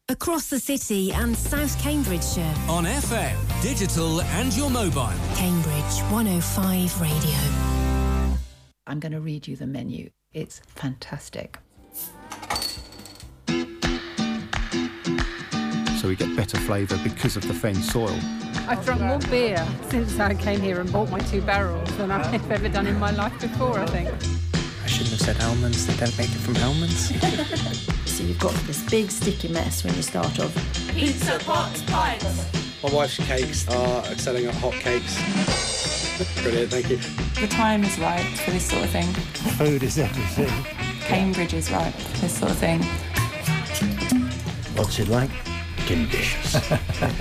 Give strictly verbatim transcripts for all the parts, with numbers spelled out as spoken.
Across the city and South Cambridgeshire. On F M, digital and your mobile. Cambridge one oh five Radio. I'm going to read you the menu. It's fantastic. So we get better flavour because of the fen soil. I've drunk more beer since I came here and bought my two barrels than I've ever done in my life before, I think. I shouldn't have said almonds. They don't make it from almonds. So you've got this big sticky mess when you start off. Pizza, pots, pints. My wife's cakes are selling at hot cakes. Brilliant, thank you. The time is right for this sort of thing. Food is everything. Cambridge is right for this sort of thing. What's it like? Delicious.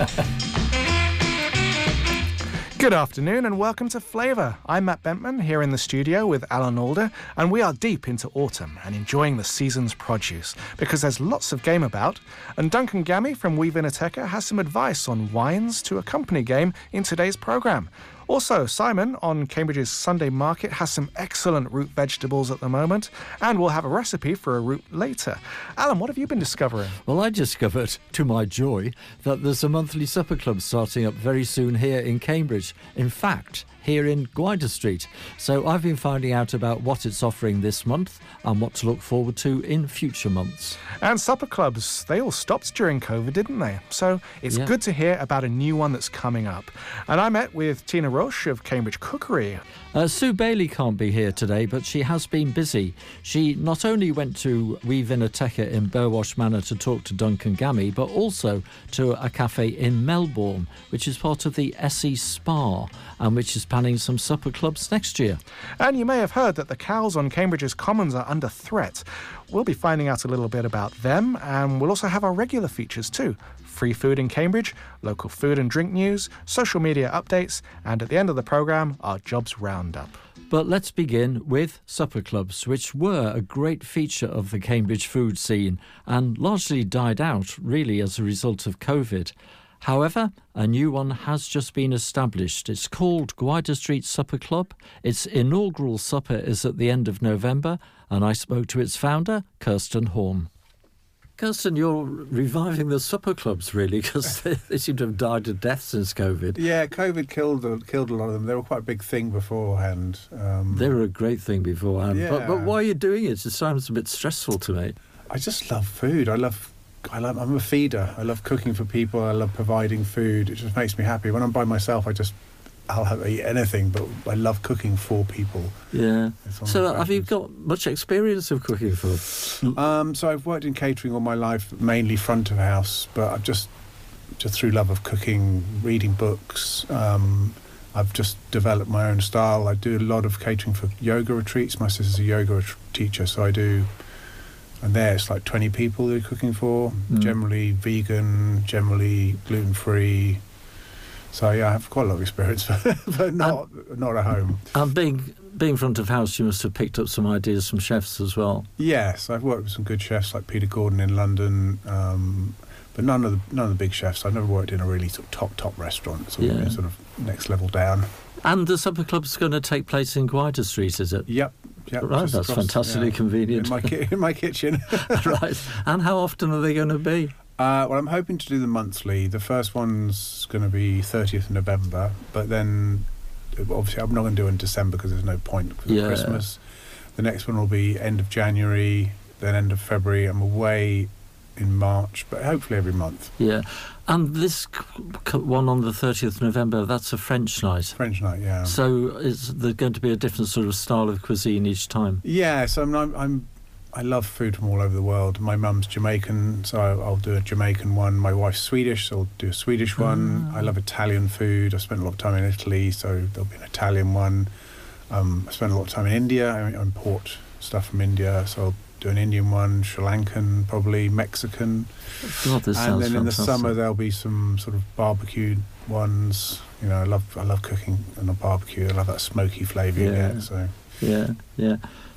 Good afternoon and welcome to Flavour. I'm Matt Bentman here in the studio with Alan Alder, and we are deep into autumn and enjoying the season's produce because there's lots of game about, and Duncan Gammy from We Vinoteca has some advice on wines to accompany game in today's programme. Also, Simon on Cambridge's Sunday Market has some excellent root vegetables at the moment, and we'll have a recipe for a root later. Alan, what have you been discovering? Well, I discovered, to my joy, that there's a monthly supper club starting up very soon here in Cambridge. In fact, here in Gwydir Street. So I've been finding out about what it's offering this month and what to look forward to in future months. And supper clubs, they all stopped during COVID, didn't they? So it's Yeah. good to hear about a new one that's coming up. And I met with Tina Roche of Cambridge Cookery. Uh, Sue Bailey can't be here today, but she has been busy. She not only went to We Vinoteca in Burwash Manor to talk to Duncan Gammy, but also to a cafe in Melbourne, which is part of the Essie Spa, and which is planning some supper clubs next year. And you may have heard that the cows on Cambridge's Commons are under threat. We'll be finding out a little bit about them, and we'll also have our regular features too. Free food in Cambridge, local food and drink news, social media updates, and at the end of the programme, our jobs roundup. But let's begin with supper clubs, which were a great feature of the Cambridge food scene and largely died out, really, as a result of COVID. However, a new one has just been established. It's called Gwydir Street Supper Club. Its inaugural supper is at the end of November, and I spoke to its founder, Kirsten Horn. Kirsten, you're reviving the supper clubs, really, because they, they seem to have died a death since COVID. Yeah, COVID killed a, killed a lot of them. They were quite a big thing beforehand. Um, they were a great thing beforehand. Yeah. But, but why are you doing it? It sounds a bit stressful to me. I just love food. I love... I love, I'm a feeder. I love cooking for people. I love providing food. It just makes me happy. When I'm by myself, I just, I'll have, eat anything, but I love cooking for people. Yeah. So have you got much experience of cooking for? Um, so I've worked in catering all my life, mainly front of house, but I've just, just through love of cooking, reading books, um, I've just developed my own style. I do a lot of catering for yoga retreats. My sister's a yoga ret- teacher, so I do... And there it's like twenty people they're cooking for, mm. generally vegan, generally gluten-free. So, yeah, I have quite a lot of experience, but not and, not at home. And being, being front of house, you must have picked up some ideas from chefs as well. Yes, I've worked with some good chefs like Peter Gordon in London, um, but none of the none of the big chefs. I've never worked in a really sort of top, top restaurant, sort, yeah. of, sort of next level down. And the supper club's going to take place in Gwydir Street, is it? Yep. Yep, right, that's across, fantastically yeah, convenient. In my, ki- in my kitchen. Right. And how often are they going to be? Uh, well, I'm hoping to do them monthly. The first one's going to be thirtieth of November, but then obviously I'm not going to do it in December because there's no point because yeah. of Christmas. The next one will be end of January, then end of February. I'm away in March, but hopefully every month. Yeah. And this one on the thirtieth of November, that's a French night. French night, yeah. So is there going to be a different sort of style of cuisine each time? Yeah, so I'm, I'm, I'm I love food from all over the world. My mum's Jamaican, so I'll do a Jamaican one. My wife's Swedish, so I'll do a Swedish one. Ah. I love Italian food. I spent a lot of time in Italy, so there'll be an Italian one. Um, I spent a lot of time in India. I import stuff from India, so I'll do an Indian one, Sri Lankan, probably Mexican. God, this and then in fantastic. the summer there'll be some sort of barbecued ones. You know, I love I love cooking on a barbecue. I love that smoky flavour you yeah. get. So yeah, yeah.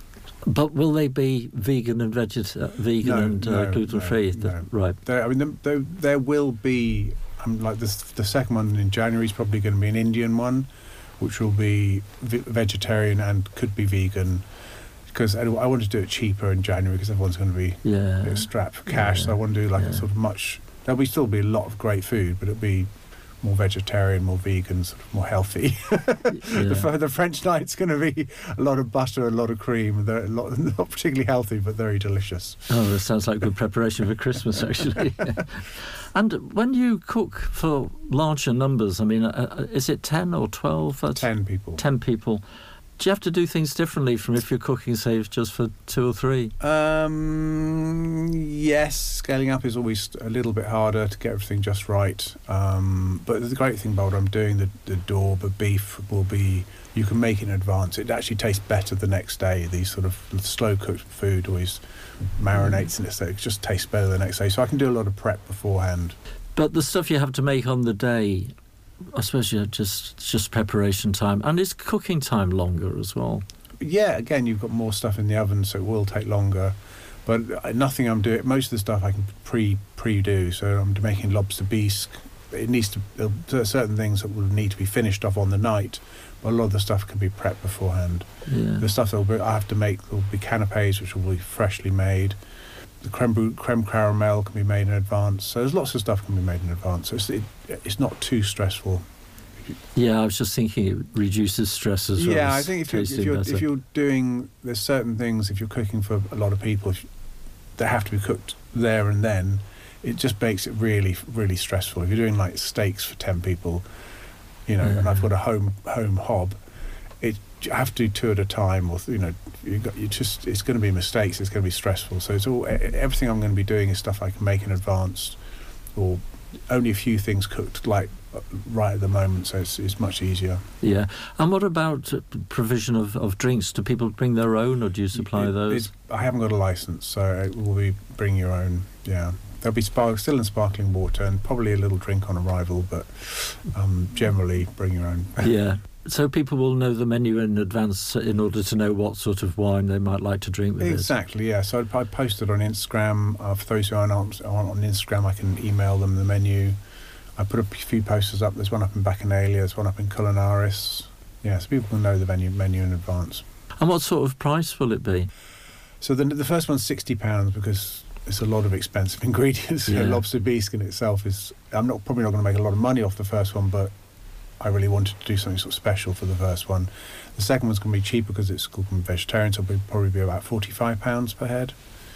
But will they be vegan and veget- uh, vegan no, and uh, no, gluten free? No, no. Right. There, I mean, there, there will be. Um, like this, the second one in January is probably going to be an Indian one, which will be v- vegetarian and could be vegan. because I, I want to do it cheaper in January because everyone's going to be yeah. a bit strapped for cash. Yeah. So I want to do like yeah. a sort of much. There'll be still be a lot of great food, but it'll be more vegetarian, more vegan, sort of more healthy. yeah. the, the French night's going to be a lot of butter, a lot of cream. They're a lot, not particularly healthy, but very delicious. Oh, that sounds like good preparation for Christmas, actually. And when you cook for larger numbers, I mean, uh, is it ten or twelve? Ten people. Ten people. Do you have to do things differently from if you're cooking, say, just for two or three? Um, yes, scaling up is always a little bit harder to get everything just right. Um, but the great thing about what I'm doing, the, the Daube beef will be, you can make it in advance. It actually tastes better the next day. These sort of slow-cooked food always marinates in it, so it just tastes better the next day. So I can do a lot of prep beforehand. But the stuff you have to make on the day, I suppose you just just preparation time, and is cooking time longer as well? Yeah, again, you've got more stuff in the oven, so it will take longer. But nothing I'm doing, most of the stuff I can pre pre do. So I'm making lobster bisque. It needs to. There are certain things that will need to be finished off on the night, but a lot of the stuff can be prepped beforehand. Yeah. The stuff that will be, I have to make will be canapes, which will be freshly made. The creme, creme caramel can be made in advance. So there's lots of stuff can be made in advance. So it's, it, it's not too stressful. Yeah, I was just thinking it reduces stress as well. Yeah, I think if you're, if, you're, if you're doing, there's certain things, if you're cooking for a lot of people, if you, they have to be cooked there and then, it just makes it really, really stressful. If you're doing like steaks for ten people, you know, yeah. and I've got a home home hob, it you have to do two at a time, or you know, you got you just it's going to be mistakes. It's going to be stressful. So it's all everything I'm going to be doing is stuff I can make in advance, or only a few things cooked like right at the moment. So it's, it's much easier. Yeah. And what about provision of, of drinks? Do people bring their own, or do you supply it, those? I haven't got a license, so it will be bring your own. Yeah. There'll be spark, still in sparkling water and probably a little drink on arrival, but um, generally bring your own. Yeah. So people will know the menu in advance in order to know what sort of wine they might like to drink with exactly, it. Yeah. So I posted on Instagram. Uh, for those who aren't on, on Instagram, I can email them the menu. I put a few posters up. There's one up in Bacchanalia, there's one up in Culinaris. Yeah, so people can know the menu, menu in advance. And what sort of price will it be? So the, the first one's sixty pounds because it's a lot of expensive ingredients. Yeah. Lobster bisque in itself is... I'm not probably not going to make a lot of money off the first one, but I really wanted to do something sort of special for the first one. The second one's going to be cheaper because it's called vegetarian, so it'll be, probably be about forty-five pounds per head.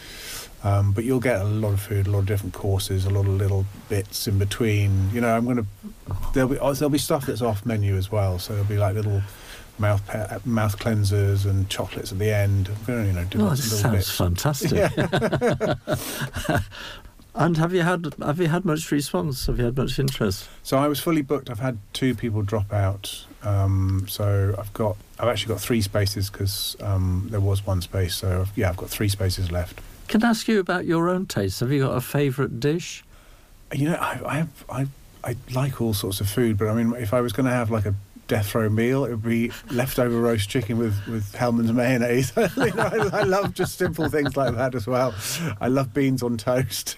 Um, but you'll get a lot of food, a lot of different courses, a lot of little bits in between. You know, I'm going to... There'll be, there'll be stuff that's off menu as well, so there'll be like little mouth pe- mouth cleansers and chocolates at the end. You know, do oh, lots this of little sounds bits. fantastic. Yeah. And have you had have you had much response? Have you had much interest? So I was fully booked. I've had two people drop out. Um, so I've got I've actually got three spaces because um, there was one space. So I've, yeah, I've got three spaces left. Can I ask you about your own taste? Have you got a favourite dish? You know, I I, have, I I like all sorts of food, but I mean, if I was going to have like a death row meal, it would be leftover roast chicken with, with Hellmann's mayonnaise. You know, I, I love just simple things like that as well. I love beans on toast.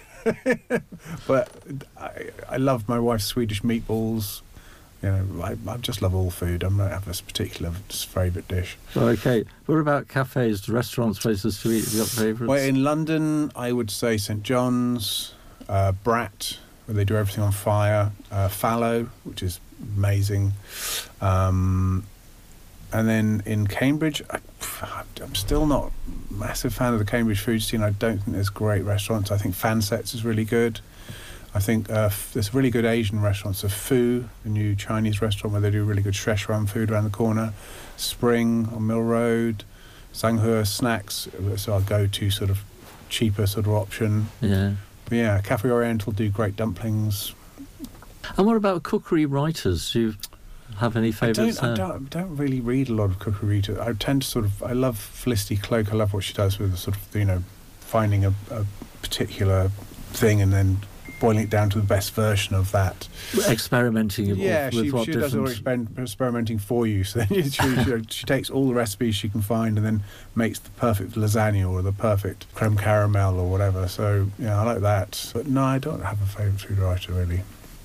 But I, I love my wife's Swedish meatballs. You know, I, I just love all food. I don't have a particular favourite dish. Okay. What about cafes, restaurants, places to eat? Have you got favourites? Well, in London, I would say St John's, uh, Brat, where they do everything on fire, uh, Fallow, which is amazing. Um, and then in Cambridge, I, I'm still not a massive fan of the Cambridge food scene. I don't think there's great restaurants. I think Fansets is really good. I think uh, there's really good Asian restaurants. So Foo, the new Chinese restaurant where they do really good Szechuan food around the corner. Spring on Mill Road. Sanghua Snacks, it's our go-to sort of cheaper sort of option. Yeah. But yeah, Cafe Oriental do great dumplings. And what about cookery writers? Do you have any favourites I don't, there? I don't, I don't really read a lot of cookery writers. I tend to sort of, I love Felicity Cloak. I love what she does with the sort of, you know, finding a, a particular thing and then boiling it down to the best version of that. Experimenting with, yeah, with she, what she different... does all exper- experimenting for you. So then she, she, she takes all the recipes she can find and then makes the perfect lasagna or the perfect creme caramel or whatever. So, yeah, I like that. But no, I don't have a favourite food writer, really.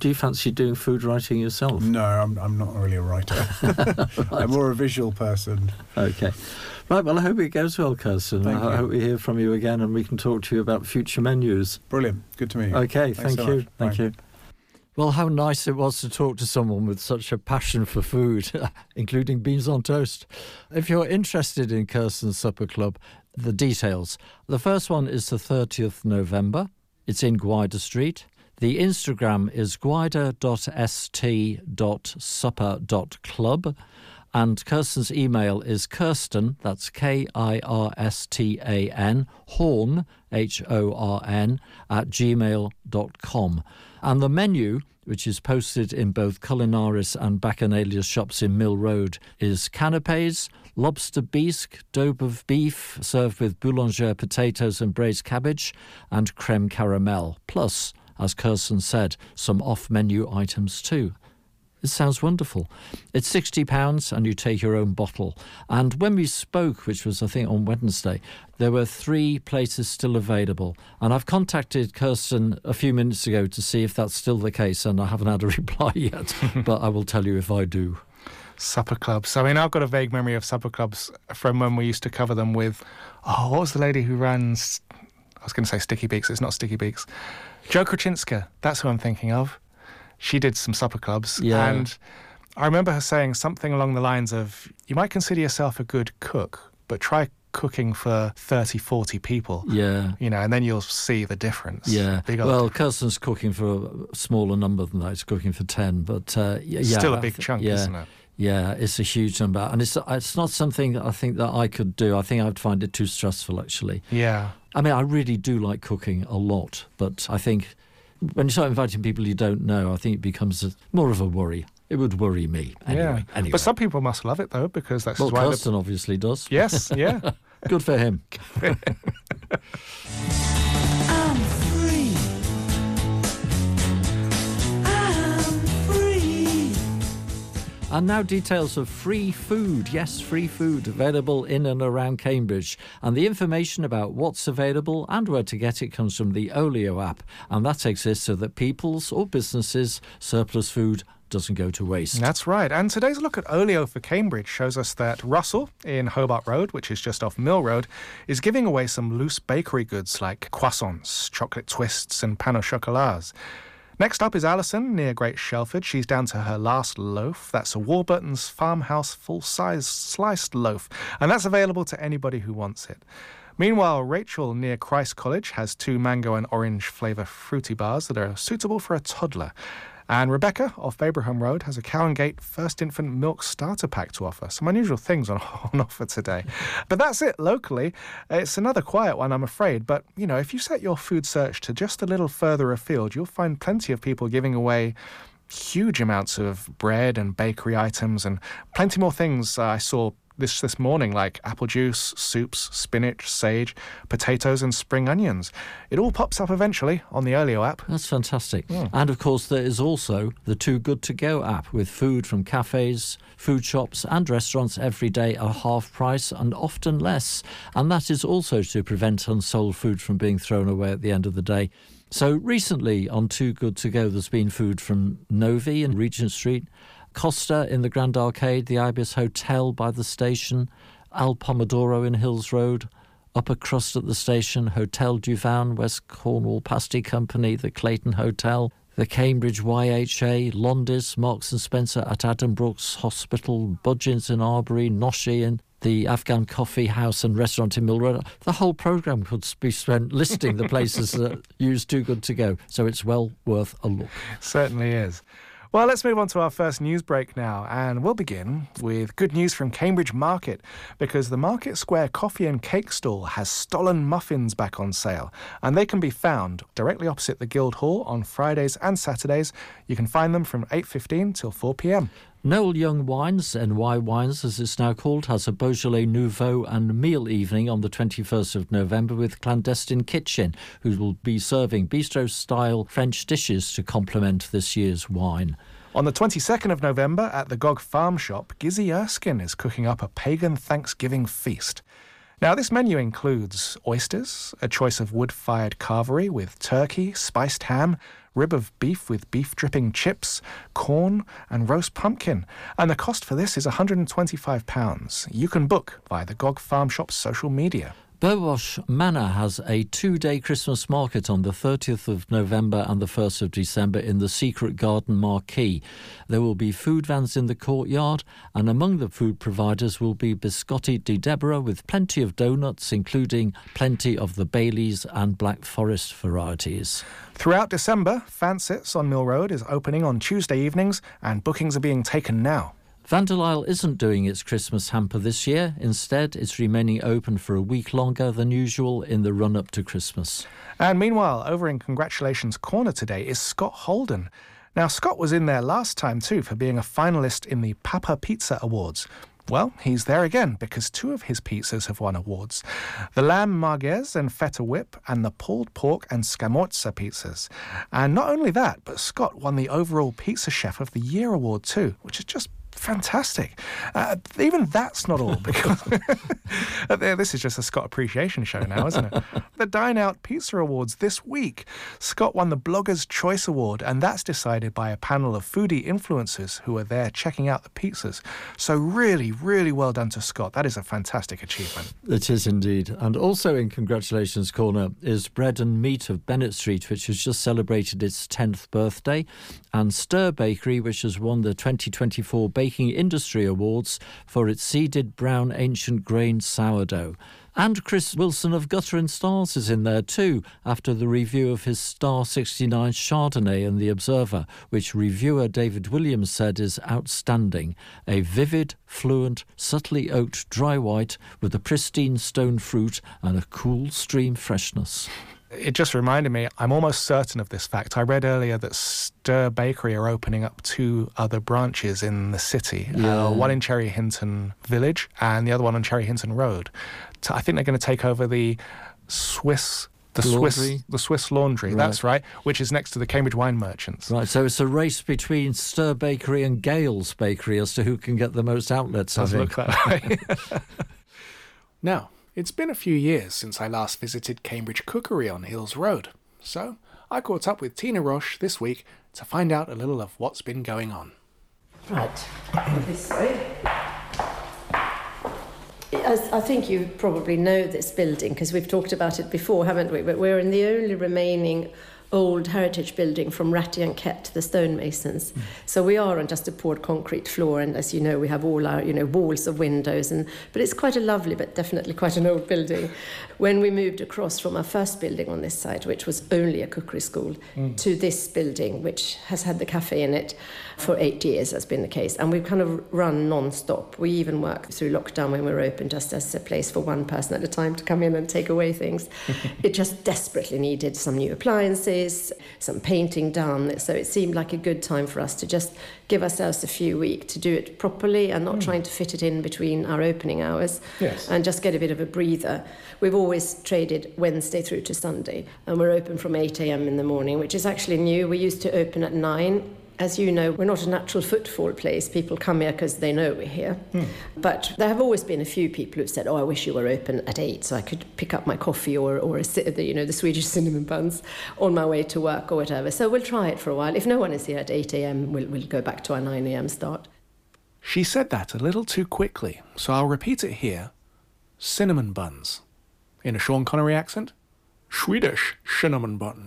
Do you fancy doing food writing yourself? No, I'm, I'm not really a writer. Right. I'm more a visual person. Okay. Right, well, I hope it goes well, Kirsten. Thank I you. hope we hear from you again and we can talk to you about future menus. Brilliant. Good to meet you. Okay, Thanks thank so you. much. Thank Bye. you. Well, how nice it was to talk to someone with such a passion for food, including beans on toast. If you're interested in Kirsten's Supper Club, the details. The first one is the thirtieth of November. It's in Gwyder Street. The Instagram is gwyder dot s t dot supper dot club. And Kirsten's email is Kirsten, that's K I R S T A N, Horn, H O R N, at gmail dot com. And the menu, which is posted in both Culinaris and Bacchanalia's shops in Mill Road, is canapes, lobster bisque, daube of beef served with boulanger potatoes and braised cabbage, and creme caramel, plus, as Kirsten said, some off-menu items too. It sounds wonderful. It's sixty pounds and you take your own bottle. And when we spoke, which was, I think, on Wednesday, there were three places still available. And I've contacted Kirsten a few minutes ago to see if that's still the case, and I haven't had a reply yet, but I will tell you if I do. Supper clubs. I mean, I've got a vague memory of supper clubs from when we used to cover them with, oh, what was the lady who ran, I was going to say Sticky Beaks, it's not Sticky Beaks. Jo Krachinska, that's who I'm thinking of. She did some supper clubs, yeah. And I remember her saying something along the lines of, you might consider yourself a good cook, but try cooking for thirty, forty people. Yeah. You know, and then you'll see the difference. Yeah. Big well, Kirsten's cooking for a smaller number than that. It's cooking for ten, but uh, yeah. Still a big chunk, yeah. isn't it? Yeah, it's a huge number. And it's it's not something that I think that I could do. I think I'd find it too stressful, actually. Yeah. I mean, I really do like cooking a lot, but I think when you start inviting people you don't know, I think it becomes a, more of a worry. It would worry me. Anyway, yeah. Anyway. But some people must love it, though, because that's well, why... Kirsten obviously does. Yes, yeah. Good for him. I'm free. I'm free. And now details of free food. Yes, free food available in and around Cambridge. And the information about what's available and where to get it comes from the Olio app. And that exists so that people's or businesses' surplus food doesn't go to waste. That's right. And today's look at Olio for Cambridge shows us that Russell in Hobart Road, which is just off Mill Road, is giving away some loose bakery goods like croissants, chocolate twists and pain au chocolats. Next up is Alison near Great Shelford. She's down to her last loaf. That's a Warburton's Farmhouse full-size sliced loaf, and that's available to anybody who wants it. Meanwhile, Rachel near Christ College has two mango and orange flavour fruity bars that are suitable for a toddler. And Rebecca off Babraham Road has a Cow and Gate First Infant Milk Starter Pack to offer. Some unusual things on, on offer today. But that's it locally. It's another quiet one, I'm afraid. But, you know, if you set your food search to just a little further afield, you'll find plenty of people giving away huge amounts of bread and bakery items and plenty more things uh, I saw this this morning, like apple juice, soups, spinach, sage, potatoes and spring onions. It all pops up eventually on the Olio app. That's fantastic. Mm. And of course there is also the Too Good To Go app with food from cafes, food shops and restaurants every day at half price and often less. And that is also to prevent unsold food from being thrown away at the end of the day. So recently on Too Good To Go there's been food from Novi in Regent Street, Costa in the Grand Arcade, the Ibis Hotel by the station, Al Pomodoro in Hills Road, Upper Crust at the station, Hotel du Vin, West Cornwall Pasty Company, the Clayton Hotel, the Cambridge Y H A, Londis, Marks and Spencer at Addenbrooks Hospital, Budgeons in Arbury, Noshi in the Afghan Coffee House and Restaurant in Mill Road. The whole programme could be spent listing the places that use Too Good To Go, so it's well worth a look. Certainly is. Well, let's move on to our first news break now, and we'll begin with good news from Cambridge Market, because the Market Square Coffee and Cake Stall has stolen muffins back on sale, and they can be found directly opposite the Guildhall on Fridays and Saturdays. You can find them from eight fifteen till four p.m. Noel Young Wines, N Y Wines as it's now called, has a Beaujolais Nouveau and meal evening on the twenty-first of November with Clandestine Kitchen, who will be serving bistro-style French dishes to complement this year's wine. On the twenty-second of November at the Gog Farm Shop, Gizzy Erskine is cooking up a pagan Thanksgiving feast. Now, this menu includes oysters, a choice of wood-fired carvery with turkey, spiced ham, rib of beef with beef dripping chips, corn and roast pumpkin. And the cost for this is one hundred twenty-five pounds. You can book via the Gog Farm Shop's social media. Burwash Manor has a two-day Christmas market on the thirtieth of November and the first of December in the Secret Garden Marquee. There will be food vans in the courtyard, and among the food providers will be Biscotti di Deborah with plenty of donuts, including plenty of the Baileys and Black Forest varieties. Throughout December, Fancits on Mill Road is opening on Tuesday evenings, and bookings are being taken now. Vandelisle isn't doing its Christmas hamper this year. Instead, it's remaining open for a week longer than usual in the run-up to Christmas. And meanwhile, over in Congratulations Corner today is Scott Holden. Now, Scott was in there last time too for being a finalist in the Papa Pizza Awards. Well, he's there again because two of his pizzas have won awards. The Lamb Marguez and Feta Whip and the Pulled Pork and Scamorza pizzas. And not only that, but Scott won the overall Pizza Chef of the Year award too, which is just fantastic. Uh, even that's not all, because this is just a Scott appreciation show now, isn't it? The Dine Out Pizza Awards this week. Scott won the Blogger's Choice Award, and that's decided by a panel of foodie influencers who are there checking out the pizzas. So really, really well done to Scott. That is a fantastic achievement. It is indeed. And also in Congratulations Corner is Bread and Meat of Bennett Street, which has just celebrated its tenth birthday, and Stir Bakery, which has won the twenty twenty-four Baking Industry Awards for its seeded brown ancient grain sourdough. And Chris Wilson of Gutter and Stars is in there too, after the review of his Star sixty-nine Chardonnay in The Observer, which reviewer David Williams said is outstanding. A vivid, fluent, subtly oaked dry white with a pristine stone fruit and a cool stream freshness. It just reminded me, I'm almost certain of this fact. I read earlier that Stir Bakery are opening up two other branches in the city. Yeah. Uh, one in Cherry Hinton Village and the other one on Cherry Hinton Road. I think they're going to take over the Swiss... The Laundry. Swiss the Swiss Laundry, Right. That's right, which is next to the Cambridge Wine Merchants. Right, so it's a race between Stir Bakery and Gales Bakery as to who can get the most outlets, I Does think. look that way. Now, it's been a few years since I last visited Cambridge Cookery on Hills Road, so I caught up with Tina Roche this week to find out a little of what's been going on. Right, this way. As I think you probably know this building because we've talked about it before, haven't we? But we're in the only remaining old heritage building from Ratty and Kett, the stonemasons. Mm. So we are on just a poured concrete floor, and as you know, we have all our, you know, walls of windows, and but it's quite a lovely, but definitely quite an old building. When we moved across from our first building on this site, which was only a cookery school, mm. to this building, which has had the cafe in it for eight years, has been the case, and we've kind of run non-stop. We even worked through lockdown when we were open just as a place for one person at a time to come in and take away things. It just desperately needed some new appliances, some painting done, so it seemed like a good time for us to just give ourselves a few weeks to do it properly and not mm. trying to fit it in between our opening hours. Yes. And just get a bit of a breather. We've always traded Wednesday through to Sunday, and we're open from eight a.m. in the morning, which is actually new. We used to open at nine. As you know, we're not a natural footfall place. People come here because they know we're here. Mm. But there have always been a few people who've said, oh, I wish you were open at eight so I could pick up my coffee or, or a, you know, the Swedish cinnamon buns on my way to work or whatever. So we'll try it for a while. If no one is here at eight a.m, we'll, we'll go back to our nine a.m. start. She said that a little too quickly, so I'll repeat it here. Cinnamon buns. In a Sean Connery accent, Swedish cinnamon buns.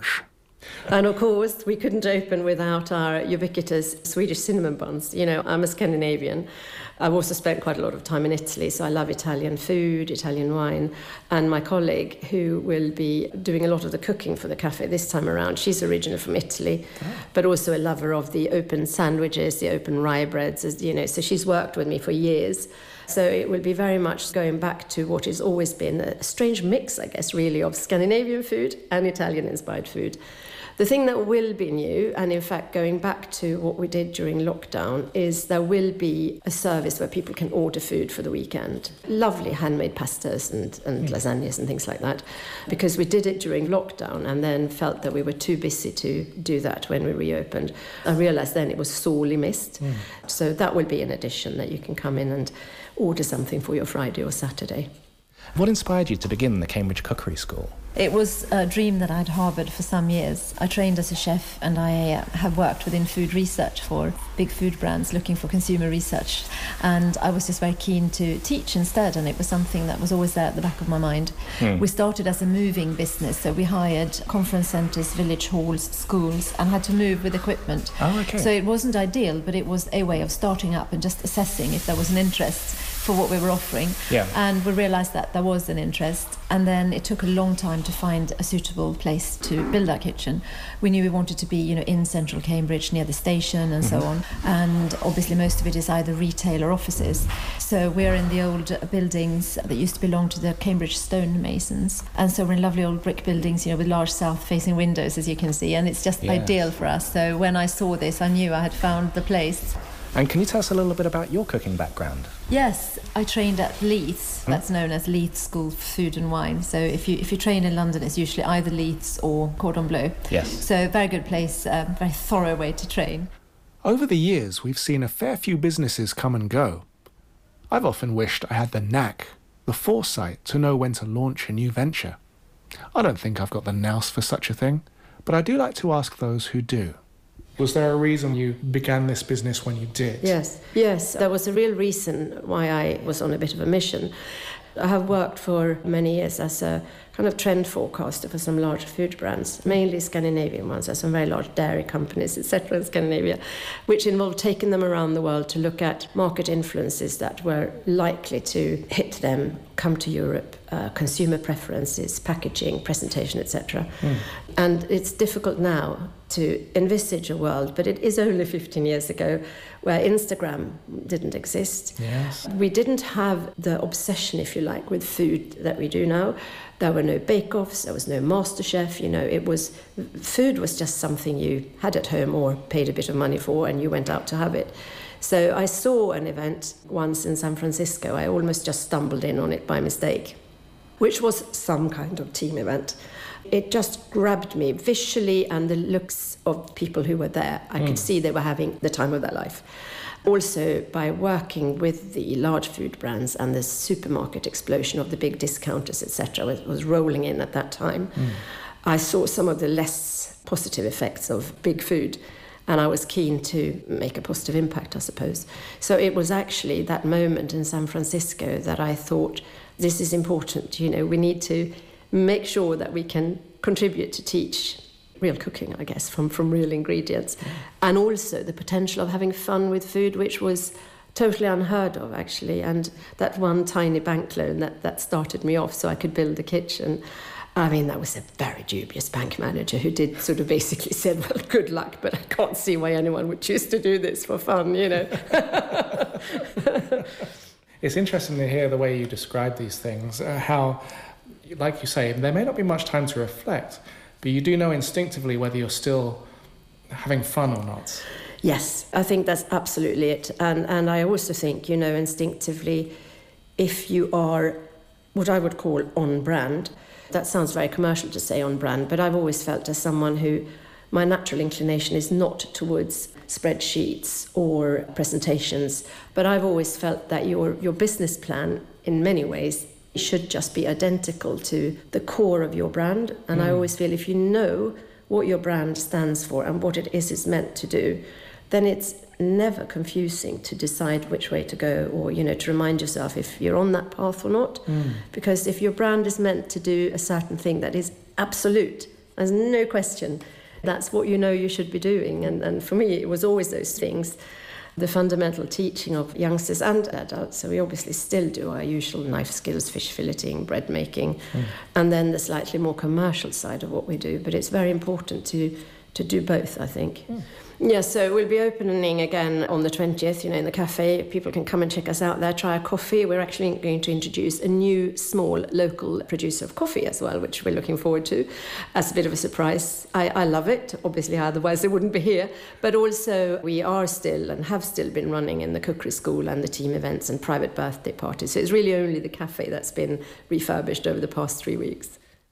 And of course, we couldn't open without our ubiquitous Swedish cinnamon buns. You know, I'm a Scandinavian. I've also spent quite a lot of time in Italy, so I love Italian food, Italian wine. And my colleague, who will be doing a lot of the cooking for the cafe this time around, she's originally from Italy, oh. but also a lover of the open sandwiches, the open rye breads, as you know. So she's worked with me for years. So it will be very much going back to what has always been a strange mix, I guess, really, of Scandinavian food and Italian-inspired food. The thing that will be new, and in fact going back to what we did during lockdown, is there will be a service where people can order food for the weekend. Lovely handmade pastas and, and mm. lasagnas and things like that, because we did it during lockdown and then felt that we were too busy to do that when we reopened. I realised then it was sorely missed. Mm. So that will be an addition, that you can come in and order something for your Friday or Saturday. What inspired you to begin the Cambridge Cookery School? It was a dream that I'd harboured for some years. I trained as a chef and I uh, have worked within food research for big food brands looking for consumer research. And I was just very keen to teach instead, and it was something that was always there at the back of my mind. Mm. We started as a moving business, so we hired conference centres, village halls, schools, and had to move with equipment. Oh, okay. So it wasn't ideal, but it was a way of starting up and just assessing if there was an interest for what we were offering. Yeah. And we realised that there was an interest, and then it took a long time to find a suitable place to build our kitchen. We knew we wanted to be, you know, in central Cambridge near the station and mm-hmm. so on, and obviously most of it is either retail or offices. So we're in the old buildings that used to belong to the Cambridge stonemasons, and so we're in lovely old brick buildings, you know, with large south-facing windows, as you can see, and it's just yes. ideal for us. So when I saw this, I knew I had found the place. And can you tell us a little bit about your cooking background? Yes, I trained at Leiths. That's known as Leiths School for Food and Wine. So if you if you train in London, it's usually either Leiths or Cordon Bleu. Yes. So very good place, um, very thorough way to train. Over the years, we've seen a fair few businesses come and go. I've often wished I had the knack, the foresight to know when to launch a new venture. I don't think I've got the nous for such a thing, but I do like to ask those who do. Was there a reason you began this business when you did? Yes, yes, there was a real reason why I was on a bit of a mission. I have worked for many years as a kind of trend forecaster for some large food brands, mainly Scandinavian ones. There's some very large dairy companies, et cetera in Scandinavia, which involved taking them around the world to look at market influences that were likely to hit them, come to Europe, uh, consumer preferences, packaging, presentation, et cetera. Mm. And it's difficult now to envisage a world, but it is only fifteen years ago, where Instagram didn't exist. Yes. We didn't have the obsession, if you like, with food that we do now. There were no bake-offs, there was no MasterChef, you know, it was, food was just something you had at home or paid a bit of money for and you went out to have it. So I saw an event once in San Francisco. I almost just stumbled in on it by mistake, which was some kind of team event. It just grabbed me visually, and the looks of people who were there. I mm. could see they were having the time of their life. Also, by working with the large food brands and the supermarket explosion of the big discounters, et cetera, was, was rolling in at that time, mm. I saw some of the less positive effects of big food, and I was keen to make a positive impact, I suppose. So it was actually that moment in San Francisco that I thought, this is important, you know, we need to make sure that we can contribute to teach real cooking, I guess, from, from real ingredients. Yeah. And also the potential of having fun with food, which was totally unheard of, actually. And that one tiny bank loan that, that started me off so I could build the kitchen, I mean, that was a very dubious bank manager who did sort of basically said, well, good luck, but I can't see why anyone would choose to do this for fun, you know. It's interesting to hear the way you describe these things, uh, how, like you say, there may not be much time to reflect, but you do know instinctively whether you're still having fun or not. Yes, I think that's absolutely it. And and I also think, you know, instinctively, if you are what I would call on brand, that sounds very commercial to say on brand, but I've always felt as someone who, my natural inclination is not towards spreadsheets or presentations, but I've always felt that your your business plan, in many ways, should just be identical to the core of your brand. And mm. I always feel if you know what your brand stands for and what it is it's meant to do, then it's never confusing to decide which way to go, or, you know, to remind yourself if you're on that path or not. Mm. Because if your brand is meant to do a certain thing that is absolute, there's no question, that's what you know you should be doing. And, and for me, it was always those things. The fundamental teaching of youngsters and adults, so we obviously still do our usual knife skills, fish filleting, bread making, mm. and then the slightly more commercial side of what we do. But it's very important to, to do both, I think. Mm. Yeah, so we'll be opening again on the twentieth, you know, in the cafe. People can come and check us out there, try a coffee. We're actually going to introduce a new small local producer of coffee as well, which we're looking forward to as a bit of a surprise. I, I love it, obviously, otherwise they wouldn't be here. But also we are still and have still been running in the cookery school and the team events and private birthday parties. So it's really only the cafe that's been refurbished over the past three weeks.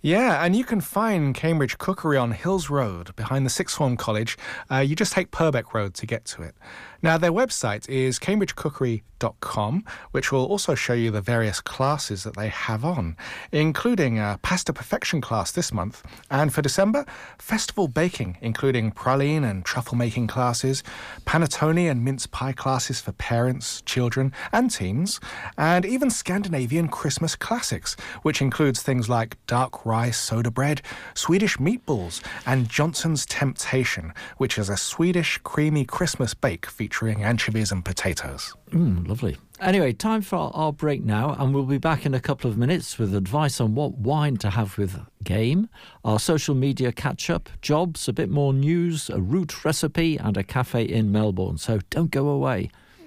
Yeah, and you can find Cambridge Cookery on Hills Road behind the Sixth Form College. Uh, you just take Purbeck Road to get to it. Now, their website is cambridge cookery dot com, which will also show you the various classes that they have on, including a pasta perfection class this month. And for December, festival baking, including praline and truffle making classes, panettone and mince pie classes for parents, children and teens, and even Scandinavian Christmas classics, which includes things like dark rice soda bread, Swedish meatballs, and Johnson's Temptation, which is a Swedish creamy Christmas bake featuring anchovies and potatoes. Mm, lovely. Anyway, time for our break now, and we'll be back in a couple of minutes with advice on what wine to have with game, our social media catch-up, jobs, a bit more news, a route recipe, and a cafe in Melbourne. So don't go away.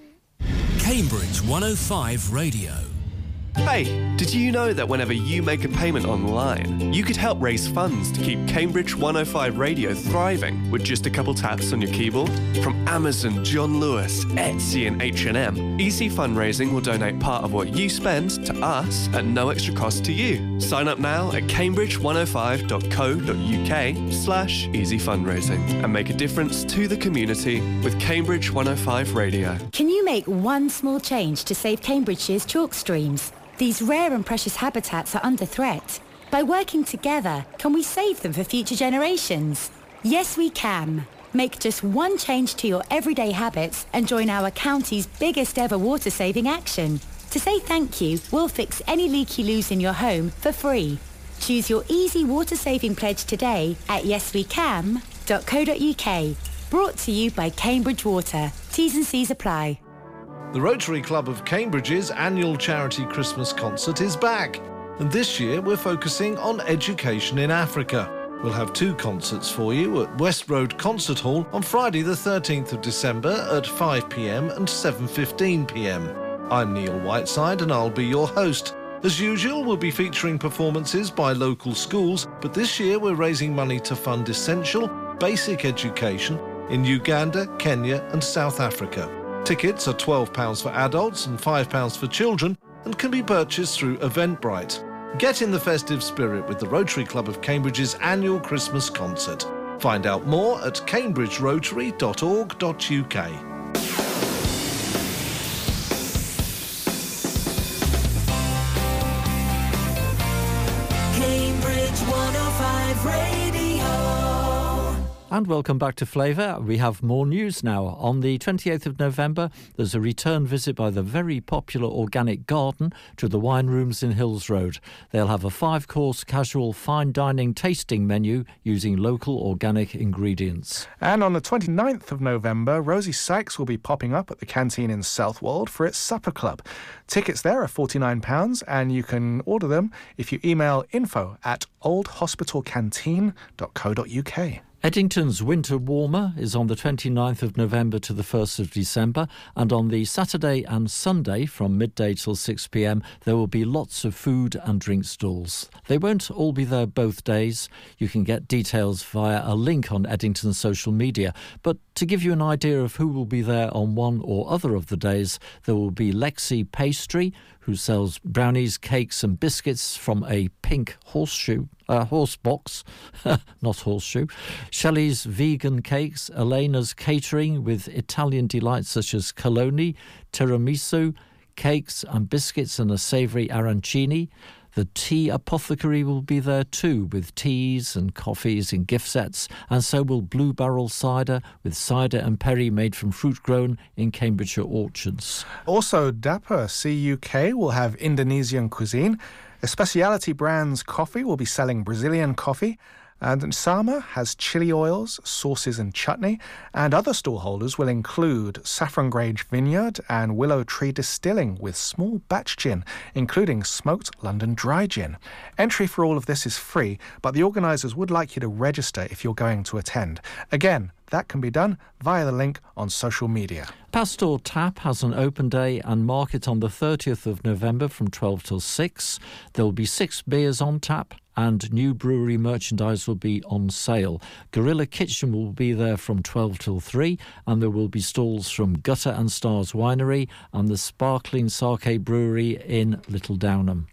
Cambridge one oh five Radio. Hey, did you know that whenever you make a payment online, you could help raise funds to keep Cambridge one oh five Radio thriving with just a couple taps on your keyboard? From Amazon, John Lewis, Etsy and H and M, Easy Fundraising will donate part of what you spend to us at no extra cost to you. Sign up now at cambridge one oh five dot co dot uk slash easy fundraising and make a difference to the community with Cambridge one oh five Radio. Can you make one small change to save Cambridgeshire's chalk streams? These rare and precious habitats are under threat. By working together, can we save them for future generations? Yes, we can. Make just one change to your everyday habits and join our county's biggest ever water-saving action. To say thank you, we'll fix any leaky loos in your home for free. Choose your easy water-saving pledge today at yes we can dot co dot uk. Brought to you by Cambridge Water. T's and C's apply. The Rotary Club of Cambridge's annual charity Christmas concert is back, and this year we're focusing on education in Africa. We'll have two concerts for you at West Road Concert Hall on Friday the thirteenth of December at five p m and seven fifteen p m. I'm Neil Whiteside and I'll be your host. As usual, we'll be featuring performances by local schools, but this year we're raising money to fund essential, basic education in Uganda, Kenya and South Africa. Tickets are twelve pounds for adults and five pounds for children and can be purchased through Eventbrite. Get in the festive spirit with the Rotary Club of Cambridge's annual Christmas concert. Find out more at cambridge rotary dot org dot uk. Cambridge one oh five Radio. And welcome back to Flavour. We have more news now. On the twenty-eighth of November, there's a return visit by the very popular Organic Garden to the wine rooms in Hills Road. They'll have a five-course casual fine dining tasting menu using local organic ingredients. And on the twenty-ninth of November, Rosie Sykes will be popping up at the canteen in Southwold for its supper club. Tickets there are forty-nine pounds and you can order them if you email info at old hospital canteen dot co dot uk. Eddington's Winter Warmer is on the twenty-ninth of November to the first of December, and on the Saturday and Sunday from midday till six p m there will be lots of food and drink stalls. They won't all be there both days. You can get details via a link on Eddington's social media, but to give you an idea of who will be there on one or other of the days, there will be Lexi Pastry, who sells brownies, cakes and biscuits from a pink horseshoe, uh, horse box, not horseshoe. Shelley's Vegan Cakes, Elena's Catering with Italian delights such as cannoli, tiramisu, cakes and biscuits and a savoury arancini. The Tea Apothecary will be there too, with teas and coffees in gift sets, and so will Blue Barrel Cider, with cider and perry made from fruit grown in Cambridgeshire orchards. Also, Dapper C U K will have Indonesian cuisine. Specialty Brands Coffee will be selling Brazilian coffee. And Sama has chili oils, sauces and chutney, and other stallholders will include Saffron Grange Vineyard and Willow Tree Distilling with small batch gin, including smoked London dry gin. Entry for all of this is free, but the organisers would like you to register if you're going to attend. Again, that can be done via the link on social media. Pastor Tap has an open day and market on the thirtieth of November from twelve till six. There will be six beers on tap and new brewery merchandise will be on sale. Gorilla Kitchen will be there from twelve till three, and there will be stalls from Gutter and Stars Winery and the Sparkling Sake Brewery in Little Downham.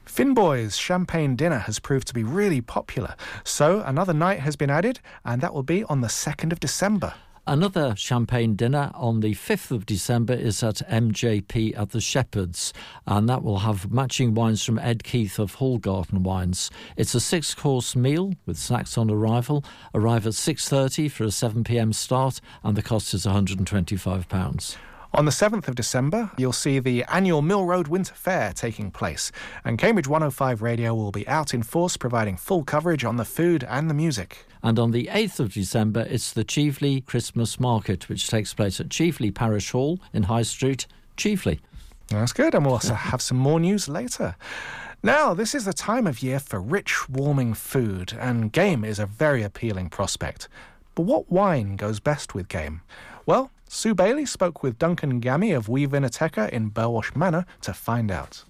Finboy's Champagne Dinner has proved to be really popular, so another night has been added, and that will be on the second of December. Another champagne dinner on the fifth of December is at M J P at the Shepherds, and that will have matching wines from Ed Keith of Hallgarden Wines. It's a six-course meal with snacks on arrival. Arrive at six thirty for a seven p m start, and the cost is one hundred twenty-five pounds. On the seventh of December, you'll see the annual Mill Road Winter Fair taking place, and Cambridge one oh five Radio will be out in force providing full coverage on the food and the music. And on the eighth of December, it's the Chieveley Christmas Market, which takes place at Chieveley Parish Hall in High Street, Chieveley. That's good, and we'll also have some more news later. Now, this is the time of year for rich, warming food, and game is a very appealing prospect. But what wine goes best with game? Well, Sue Bailey spoke with Duncan Gammy of Wee Vinoteca in Burwash Manor to find out.